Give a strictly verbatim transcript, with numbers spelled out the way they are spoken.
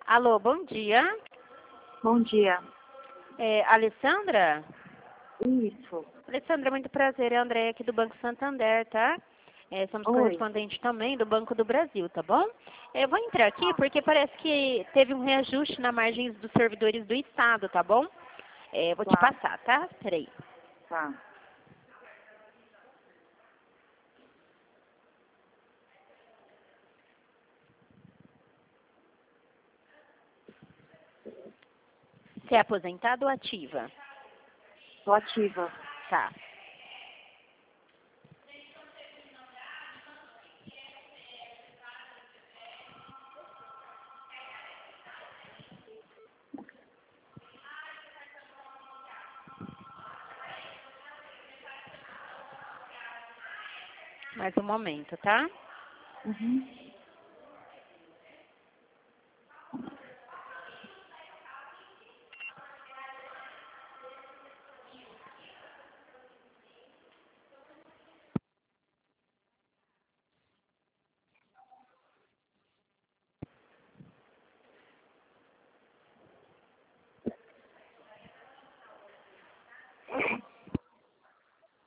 Alô, bom dia. Bom dia. É, Alessandra? Isso. Alessandra, muito prazer. É a Andréia aqui do Banco Santander, tá? É, somos Oi. correspondentes também do Banco do Brasil, tá bom? É, eu vou entrar aqui porque parece que teve um reajuste na margem dos servidores do Estado, tá bom? É, vou te Tá. passar, tá? Peraí. Tá. Você é aposentada ou ativa? Tô ativa. Tá. Mais um momento, tá? Uhum.